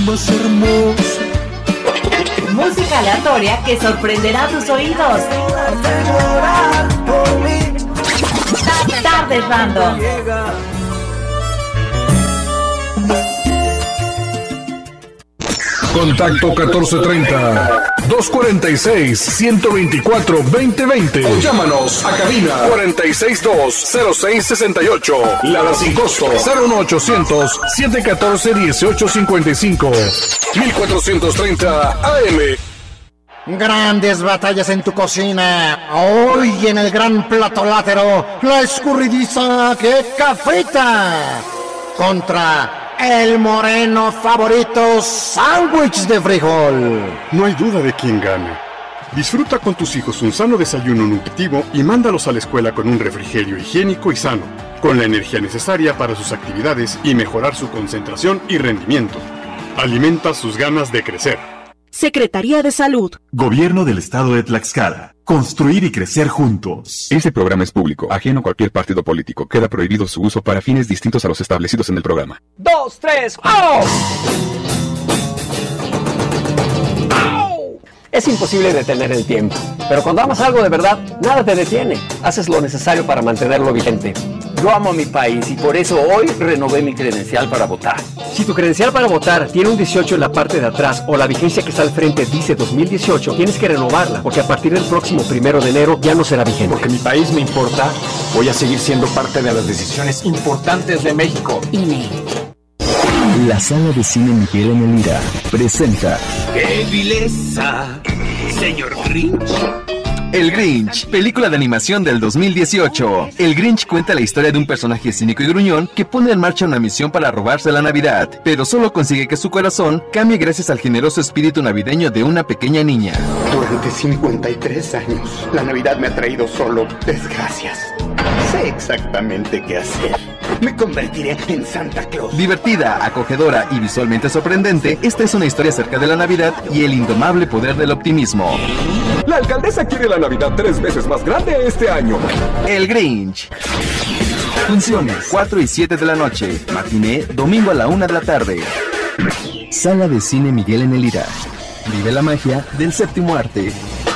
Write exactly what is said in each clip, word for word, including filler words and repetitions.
más hermoso. Música aleatoria que sorprenderá tus oídos. Tardes Random. Contacto catorce treinta, doscientos cuarenta y seis, ciento veinticuatro, veinte veinte. O llámanos a cabina cuatro seis dos, cero seis seis ocho. Lada sin costo cero uno ochocientos, setecientos catorce, dieciocho cincuenta y cinco. mil cuatrocientos treinta A M. Grandes batallas en tu cocina. Hoy en el gran plato látero, la escurridiza que cafeta contra el moreno favorito sándwich de frijol. No hay duda de quién gana. Disfruta con tus hijos un sano desayuno nutritivo y mándalos a la escuela con un refrigerio higiénico y sano, con la energía necesaria para sus actividades y mejorar su concentración y rendimiento. Alimenta sus ganas de crecer. Secretaría de Salud. Gobierno del Estado de Tlaxcala. Construir y crecer juntos. Este programa es público, ajeno a cualquier partido político. Queda prohibido su uso para fines distintos a los establecidos en el programa. Dos, tres, ¡oh! Es imposible detener el tiempo, pero cuando amas algo de verdad, nada te detiene. Haces lo necesario para mantenerlo vigente. Yo amo a mi país y por eso hoy renové mi credencial para votar. Si tu credencial para votar tiene un dieciocho en la parte de atrás o la vigencia que está al frente dice dos mil dieciocho, tienes que renovarla, porque a partir del próximo primero de enero ya no será vigente. Porque mi país me importa, voy a seguir siendo parte de las decisiones importantes de México. I N E. La Sala de Cine Miguel en el Ira presenta ¡Qué vileza, señor Grinch! El Grinch, película de animación del dos mil dieciocho. El Grinch cuenta la historia de un personaje cínico y gruñón que pone en marcha una misión para robarse la Navidad, pero solo consigue que su corazón cambie gracias al generoso espíritu navideño de una pequeña niña. Durante cincuenta y tres años, la Navidad me ha traído solo desgracias. Sé exactamente qué hacer. Me convertiré en Santa Claus. Divertida, acogedora y visualmente sorprendente, esta es una historia acerca de la Navidad y el indomable poder del optimismo. La alcaldesa quiere la Navidad tres veces más grande este año. El Grinch. Funciones cuatro y siete de la noche. Matiné, domingo a la una de la tarde. Sala de Cine Miguel en el Ira. Vive la magia del séptimo arte.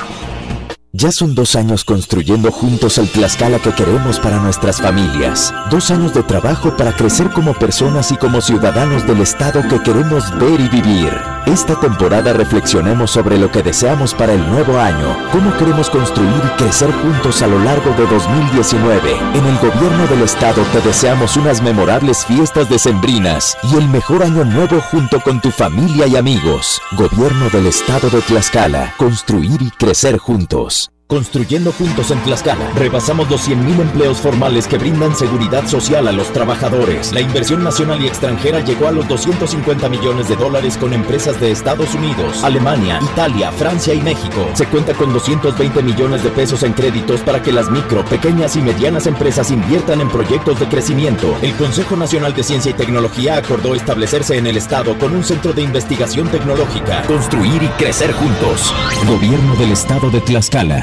Ya son dos años construyendo juntos el Tlaxcala que queremos para nuestras familias. Dos años de trabajo para crecer como personas y como ciudadanos del estado que queremos ver y vivir. Esta temporada reflexionemos sobre lo que deseamos para el nuevo año. Cómo queremos construir y crecer juntos a lo largo de dos mil diecinueve. En el gobierno del estado te deseamos unas memorables fiestas decembrinas y el mejor año nuevo junto con tu familia y amigos. Gobierno del estado de Tlaxcala. Construir y crecer juntos. Construyendo juntos en Tlaxcala, rebasamos los cien mil empleos formales que brindan seguridad social a los trabajadores. La inversión nacional y extranjera llegó a los doscientos cincuenta millones de dólares con empresas de Estados Unidos, Alemania, Italia, Francia y México. Se cuenta con doscientos veinte millones de pesos en créditos para que las micro, pequeñas y medianas empresas inviertan en proyectos de crecimiento. El Consejo Nacional de Ciencia y Tecnología acordó establecerse en el estado con un centro de investigación tecnológica. Construir y crecer juntos. Gobierno del estado de Tlaxcala.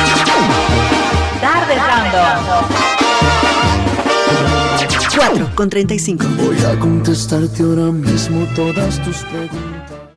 Tardes Random. cuatro con treinta y cinco. Voy a contestarte ahora mismo todas tus preguntas.